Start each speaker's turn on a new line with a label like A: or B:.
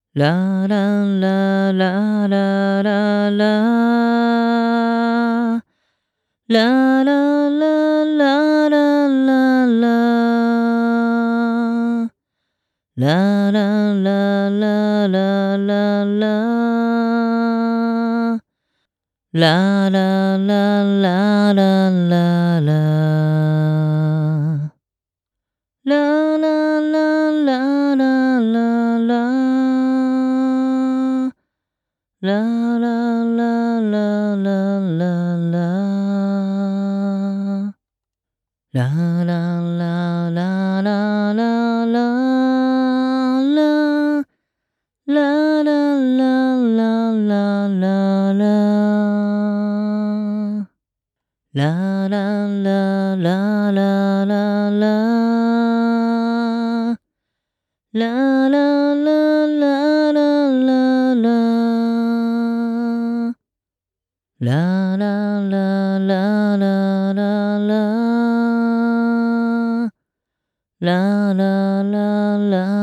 A: La la la la la la la. La la la la la la la. La la la la la la la. La la la la la la la. La la la la la la la. La la la la la la la. La la la la la la la. La la la la la la la. La la la la la la la. La la la la la la la. La la la la la la la. La la la la